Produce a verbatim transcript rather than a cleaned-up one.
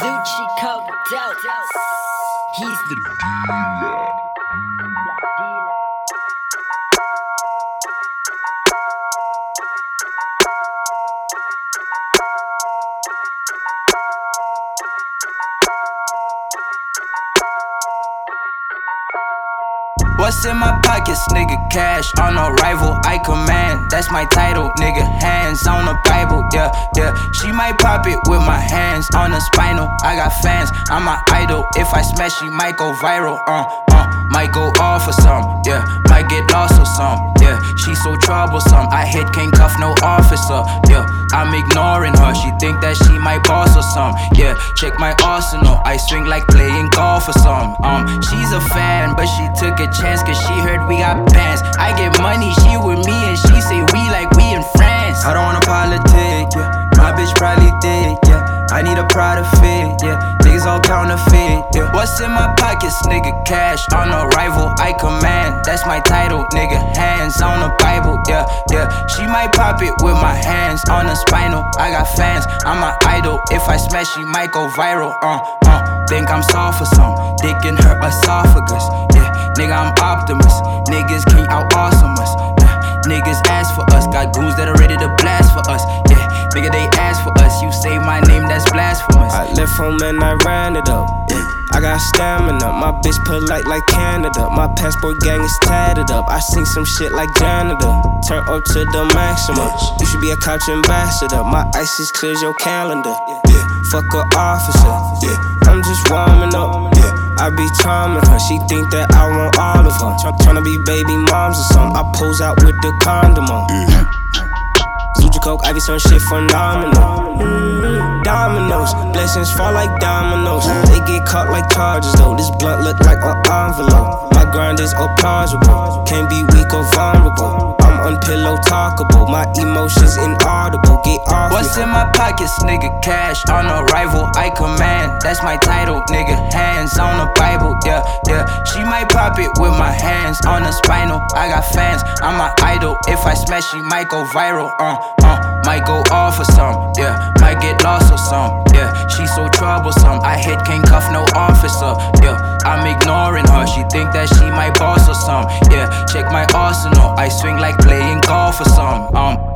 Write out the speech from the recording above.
Zucci coked out. He's the dealer. What's in my pockets, nigga? Cash on arrival, I command. That's my title, nigga. Hands on the Bible, yeah, yeah. She might pop it with my hands on the spinal. I got fans, I'm my idol. If I smash, she might go viral, uh, uh. Might go off or some, yeah. Might get lost or some, yeah. She so troublesome, I hit can't cuff no officer, yeah. I'm ignoring her, she think that she might boss or some, yeah. Check my arsenal, I swing like playing golf or some. Um, she's a fan, but she took a chance cause she heard we got bands. I get money, she with me and she say we like we in France. I don't wanna politic, yeah. My bitch probably thick, yeah. I need a Prada fit, yeah. Niggas all counterfeit, yeah. What's in my pockets, nigga? Cash on arrival, I command. That's my title, nigga. Hands on the Bible, yeah, yeah. She might pop it with my hands on the spinal. I got fans, I'm my idol. If I smash, she might go viral, uh, uh. Think I'm soft for some, dick in her esophagus, yeah. Nigga, I'm Optimus. Niggas can't out awesome us, yeah. Niggas ask for us, got goons that are ready to blast for us, yeah. Nigga, they ask for us, you say my name, that's blasphemous. I left home and I ran it up, yeah. I got stamina, my bitch polite like Canada. My passport gang is tatted up, I sing some shit like janitor. Turn up to the maximum, you should be a couch ambassador. My ISIS clears your calendar, yeah. Fuck a officer, yeah. I'm just warming up, yeah. I be charming her, she think that I want all of her. Tryna be baby moms or something, I pose out with the condom on, yeah. Zucci coke, I be some shit phenomenal. Mm, dominoes, blessings fall like dominoes. They get caught like charges though. This blunt look like an envelope. My grind is plausible, can't be weak or vulnerable. I'm unpillow talkable, my emotions inaudible. Get off. What's in my pockets, nigga? Cash on arrival, I command. That's my title, nigga. Hands on the Bible, yeah, yeah. She might pop it with my hands on the spinal. I got fans, I'm my idol. If I smash, she might go viral, uh, uh. Might go off or some, yeah. Might get lost or some, yeah. She so troublesome, I hit can't cuff no officer, yeah. I'm ignoring her, she think that she might boss or some, yeah. Check my arsenal, I swing like playing golf or some, um.